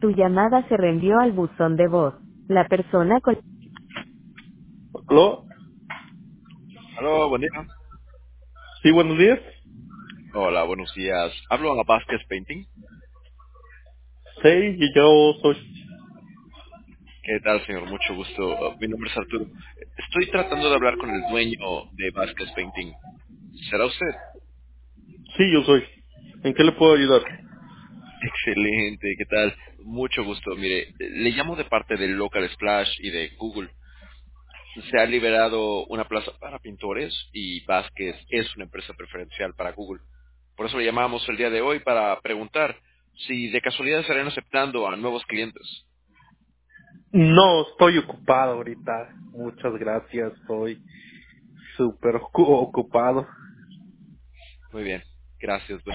Tu llamada se reenvió al buzón de voz. La persona con... ¿Aló? Aló, buen día. Sí, buenos días. Hola, buenos días. Hablo a Vázquez Painting. Sí, y yo soy... ¿Qué tal, señor? Mucho gusto. Mi nombre es Arturo. Estoy tratando de hablar con el dueño de Vázquez Painting. ¿Será usted? Sí, yo soy. ¿En qué le puedo ayudar? Excelente, ¿qué tal? Mucho gusto. Mire, le llamo de parte de Local Splash y de Google. Se ha liberado una plaza para pintores y Vázquez es una empresa preferencial para Google. Por eso le llamamos el día de hoy para preguntar si de casualidad estarían aceptando a nuevos clientes. No, estoy ocupado ahorita. Muchas gracias, estoy súper ocupado. Muy bien, gracias.